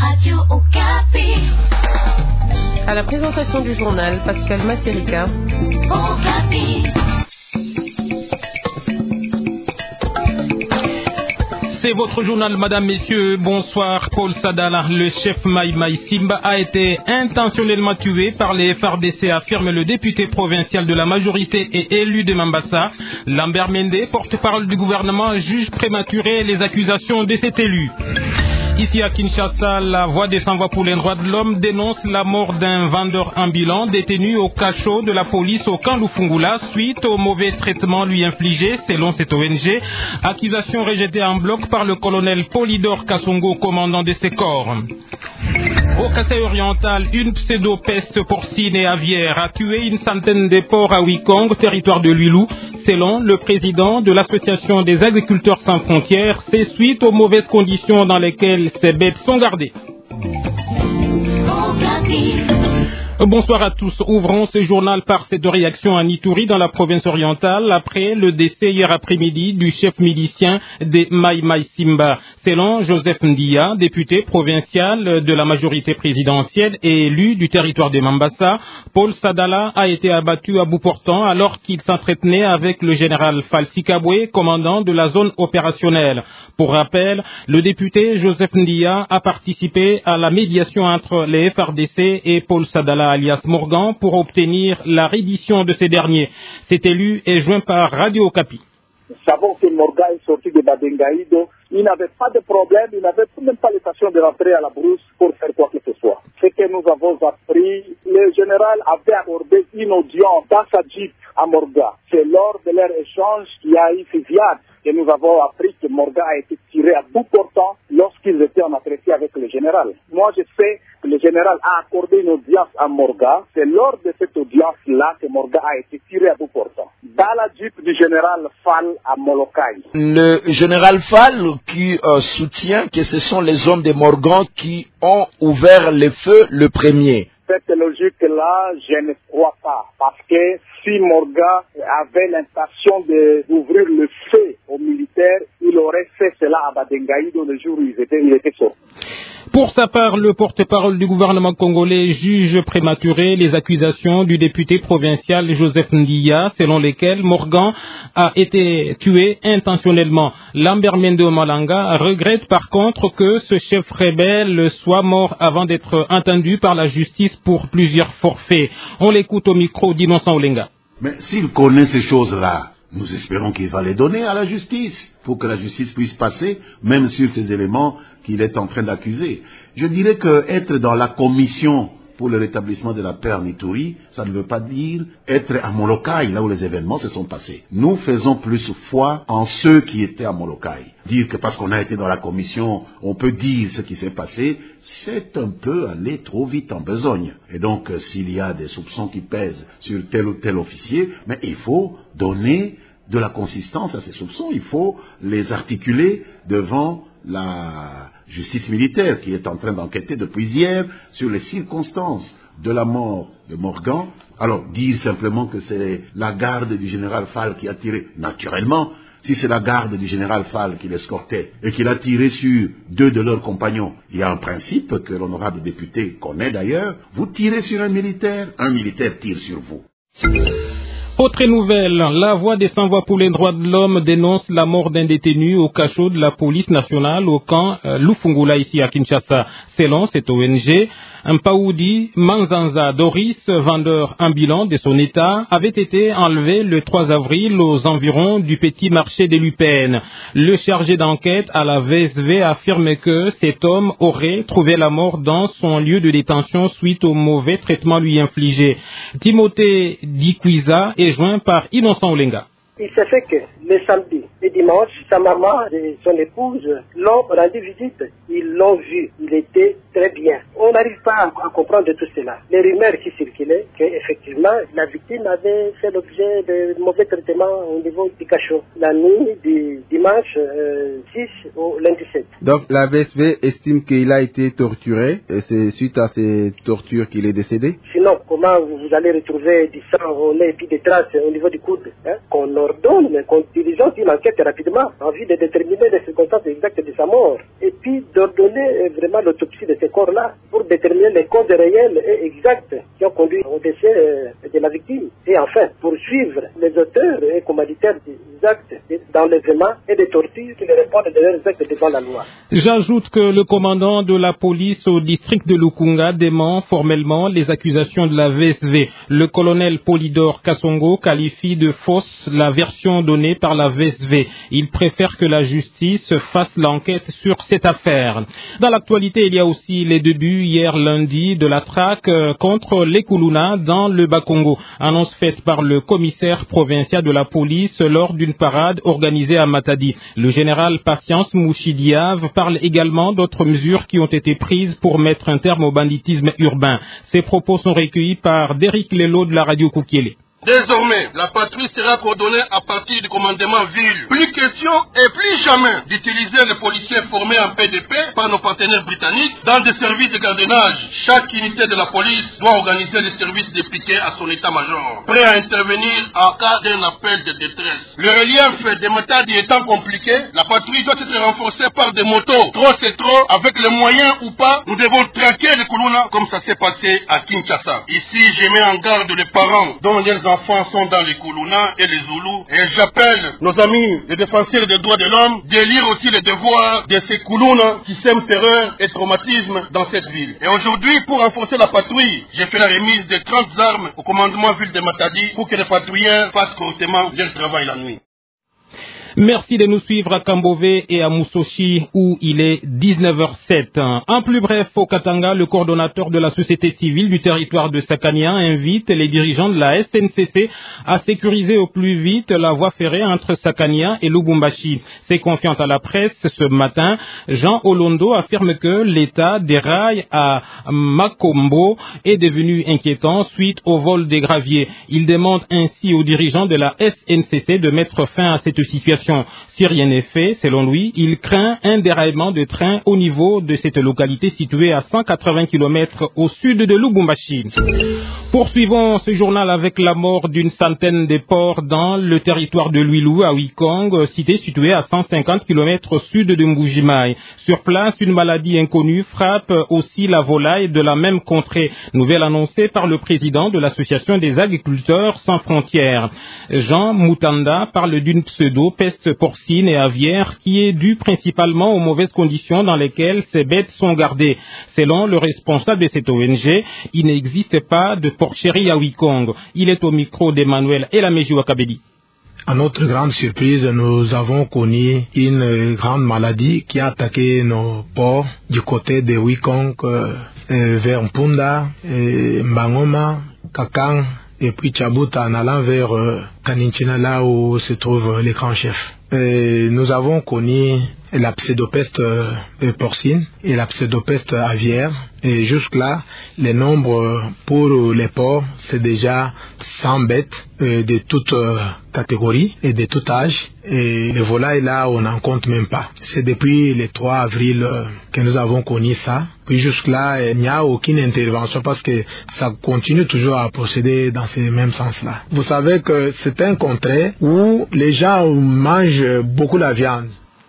Radio Okapi. À la présentation du journal, Pascal Masserica. Okapi. C'est votre journal, madame, messieurs. Bonsoir. Paul Sadala, le chef Mai Mai Simba, a été intentionnellement tué par les FARDC, affirme le député provincial de la majorité et élu de Mambasa. Lambert Mende, porte-parole du gouvernement, juge prématuré les accusations de cet élu. Ici à Kinshasa, la Voix des sans-voix pour les droits de l'homme dénonce la mort d'un vendeur ambulant détenu au cachot de la police au camp Lufungula suite au mauvais traitement lui infligé selon cette ONG. Accusation rejetée en bloc par le colonel Polydor Kassongo, commandant de ces corps. Au Kasaï oriental, une pseudo-peste porcine et aviaire a tué une centaine de porcs à Wikong, territoire de Luilou. Selon le président de l'association des agriculteurs sans frontières, c'est suite aux mauvaises conditions dans lesquelles ces bêtes sont gardées. Bonsoir à tous. Ouvrons ce journal par cette réaction à Ituri dans la province orientale après le décès hier après-midi du chef milicien des Mai Mai Simba. Selon Joseph Ndia, député provincial de la majorité présidentielle et élu du territoire de Mambasa, Paul Sadala a été abattu à bout portant alors qu'il s'entretenait avec le général Falsi Kabwe, commandant de la zone opérationnelle. Pour rappel, le député Joseph Ndia a participé à la médiation entre les FARDC et Paul Sadala alias Morgan pour obtenir la reddition de ces derniers. Cet élu est joint par Radio Okapi. Nous savons que Morgan est sorti de Badengaïdo. Il n'avait pas de problème, il n'avait même pas l'intention de rentrer à la brousse pour faire quoi que ce soit. Ce que nous avons appris, le général avait accordé une audience dans sa jeep à Morgan. C'est lors de leur échange qu'il y a eu fusillade que nous avons appris que Morgan a été tiré à bout portant lorsqu'ils étaient en entretien avec le général. Moi, je sais que le général a accordé une audience à Morgan. C'est lors de cette audience-là que Morgan a été tiré à bout portant. Dans la jeep du général Fall à Molokai. Le général Fall qui soutient que ce sont les hommes de Morgan qui ont ouvert le feu le premier. Cette logique-là, je ne crois pas. Parce que si Morgan avait l'intention d'ouvrir le feu aux militaires, il aurait fait cela à Badengaïdo le jour où il était sorti. Pour sa part, le porte-parole du gouvernement congolais juge prématuré les accusations du député provincial Joseph Ndia, selon lesquelles Morgan a été tué intentionnellement. Lambert Mende Malanga regrette par contre que ce chef rebelle soit mort avant d'être entendu par la justice pour plusieurs forfaits. On l'écoute au micro d'Innocent Olenga. Mais s'il connaît ces choses-là, nous espérons qu'il va les donner à la justice, pour que la justice puisse passer, même sur ces éléments qu'il est en train d'accuser. Je dirais que être dans la commission pour le rétablissement de la paix en Ituri, ça ne veut pas dire être à Molokai, là où les événements se sont passés. Nous faisons plus foi en ceux qui étaient à Molokai. Dire que parce qu'on a été dans la commission, on peut dire ce qui s'est passé, c'est un peu aller trop vite en besogne. Et donc, s'il y a des soupçons qui pèsent sur tel ou tel officier, mais il faut donner de la consistance à ces soupçons, il faut les articuler devant la justice militaire qui est en train d'enquêter depuis hier sur les circonstances de la mort de Morgan. Alors, dire simplement que c'est la garde du général Fall qui a tiré, naturellement, si c'est la garde du général Fall qui l'escortait et qu'il a tiré sur deux de leurs compagnons, il y a un principe que l'honorable député connaît d'ailleurs, vous tirez sur un militaire tire sur vous. Autre nouvelle, la Voix des sans-voix pour les droits de l'homme dénonce la mort d'un détenu au cachot de la police nationale au camp Lufungula ici à Kinshasa. Selon cette ONG, Mpaoudi Manzanza Doris, vendeur ambulant de son état, avait été enlevé le 3 avril aux environs du petit marché des Lupènes. Le chargé d'enquête à la VSV affirme que cet homme aurait trouvé la mort dans son lieu de détention suite au mauvais traitement lui infligé. Timothée Dikwiza est joint par Innocent Olenga. Il s'est fait que le samedi et dimanche, sa maman et son épouse l'ont rendu visite. Ils l'ont vu. Il était très bien. On n'arrive pas à comprendre tout cela. Les rumeurs qui circulaient, qu'effectivement, la victime avait fait l'objet de mauvais traitements au niveau du cachot. La nuit du dimanche 6 au lundi 7. Donc la VSV estime qu'il a été torturé et c'est suite à ces tortures qu'il est décédé? Sinon, comment vous allez retrouver du sang au nez et puis des traces au niveau du coude qu'on ordonne qu'on diligente une enquête rapidement en vue de déterminer les circonstances exactes de sa mort et puis d'ordonner vraiment l'autopsie de ces corps-là pour déterminer les causes réelles et exactes qui ont conduit au décès de la victime et enfin poursuivre les auteurs et commanditaires des actes d'enlèvement et de torture qui les répondent de leurs actes devant la loi. J'ajoute que le commandant de la police au district de Lukunga dément formellement les accusations de la VSV. Le colonel Polydor Kassongo qualifie de fausse la version donnée par la VSV. Il préfère que la justice fasse l'enquête sur cette affaire. Dans l'actualité, il y a aussi les débuts hier lundi de la traque contre les Kuluna dans le Bas-Congo. Annonce faite par le commissaire provincial de la police lors d'une parade organisée à Matadi. Le général Patience Mouchidiave parle également d'autres mesures qui ont été prises pour mettre un terme au banditisme urbain. Ces propos sont recueillis par Derrick Lelo de la radio Koukiele. Désormais, la patrouille sera coordonnée à partir du commandement ville. Plus question et plus jamais d'utiliser les policiers formés en PDP par nos partenaires britanniques dans des services de gardiennage. Chaque unité de la police doit organiser les services dépliqués à son état-major, prêt à intervenir en cas d'un appel de détresse. Le relief des Matadi étant compliqué, la patrouille doit être renforcée par des motos. Trop c'est trop, avec les moyens ou pas, nous devons traquer les Kuluna comme ça s'est passé à Kinshasa. Ici, je mets en garde les parents dont les enfants sont dans les Kuluna et les Zoulous et j'appelle nos amis les défenseurs des droits de l'homme de lire aussi les devoirs de ces Kuluna qui sèment terreur et traumatisme dans cette ville. Et aujourd'hui, pour renforcer la patrouille, j'ai fait la remise de 30 armes au commandement ville de Matadi pour que les patrouilleurs fassent correctement leur travail la nuit. Merci de nous suivre à Kambové et à Moussochi où il est 19h07. En plus bref, au Katanga, le coordonnateur de la société civile du territoire de Sakania invite les dirigeants de la SNCC à sécuriser au plus vite la voie ferrée entre Sakania et Lubumbashi. C'est confiant à la presse ce matin. Jean Olondo affirme que l'état des rails à Makombo est devenu inquiétant suite au vol des graviers. Il demande ainsi aux dirigeants de la SNCC de mettre fin à cette situation. Si rien n'est fait, selon lui, il craint un déraillement de train au niveau de cette localité située à 180 km au sud de Lubumbashi. Poursuivons ce journal avec la mort d'une centaine de porcs dans le territoire de Luilou à Wikong, cité située à 150 km au sud de Mbujimaï. Sur place, une maladie inconnue frappe aussi la volaille de la même contrée. Nouvelle annoncée par le président de l'association des agriculteurs sans frontières. Jean Moutanda parle d'une pseudo-peste porcine et aviaire qui est due principalement aux mauvaises conditions dans lesquelles ces bêtes sont gardées. Selon le responsable de cette ONG, il n'existe pas de porcherie à Wikong. Il est au micro d'Emmanuel Elameji Wakabedi. À notre grande surprise, nous avons connu une grande maladie qui a attaqué nos porcs du côté de Wikong vers Mpunda, Mbangoma, Kakang et puis Tchabuta en allant vers Kaninchina, là où se trouve les grands chefs. Nous avons connu la pseudopeste porcine et la pseudopeste aviaire. Et jusque-là, les nombres pour les porcs, c'est déjà 100 bêtes de toutes catégories et de tout âge. Et les volailles, là, on n'en compte même pas. C'est depuis le 3 avril que nous avons connu ça. Puis jusque-là, il n'y a aucune intervention parce que ça continue toujours à procéder dans ce même sens-là. Vous savez que c'est un contrée où les gens mangent beaucoup la viande.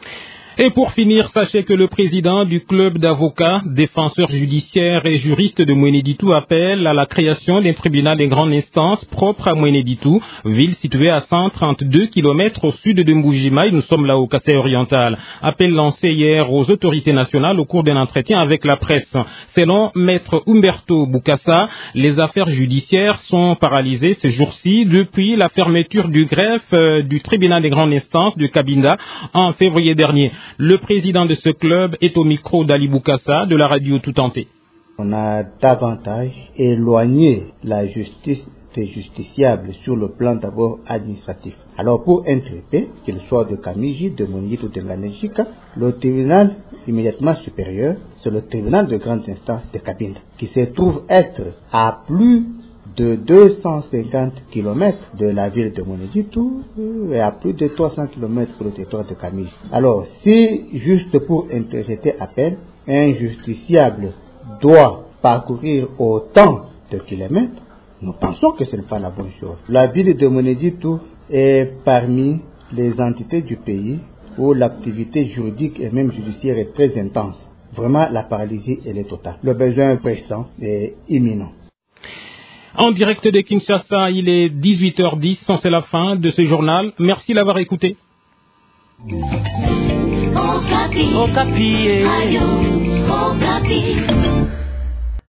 Et pour finir, sachez que le président du club d'avocats, défenseurs judiciaires et juristes de Mweneditu appelle à la création d'un tribunal de grande instance propre à Mweneditu, ville située à 132 km au sud de Mbujimaï. Nous sommes là au Kassai oriental. Appel lancé hier aux autorités nationales au cours d'un entretien avec la presse. Selon maître Umberto Bukassa, les affaires judiciaires sont paralysées ces jours-ci depuis la fermeture du greffe du tribunal de grande instance de Kabinda en février dernier. Le président de ce club est au micro d'Ali Boukassa de la radio Tout Tenté. On a davantage éloigné la justice des justiciables sur le plan d'abord administratif. Alors pour un traité, qu'il soit de Kamiji, de Mweneditu ou de Nganejika, le tribunal immédiatement supérieur, c'est le tribunal de grande instance de Kabinda, qui se trouve être à plus de 250 km de la ville de Mweneditu et à plus de 300 km pour le territoire de Kamiji. Alors, si juste pour interjeter appel, un justiciable doit parcourir autant de kilomètres, nous pensons que ce n'est pas la bonne chose. La ville de Mweneditu est parmi les entités du pays où l'activité juridique et même judiciaire est très intense. Vraiment, la paralysie, elle est totale. Le besoin pressant est imminent. En direct de Kinshasa, il est 18h10, c'est la fin de ce journal. Merci d'avoir écouté. Okapi. Okapi.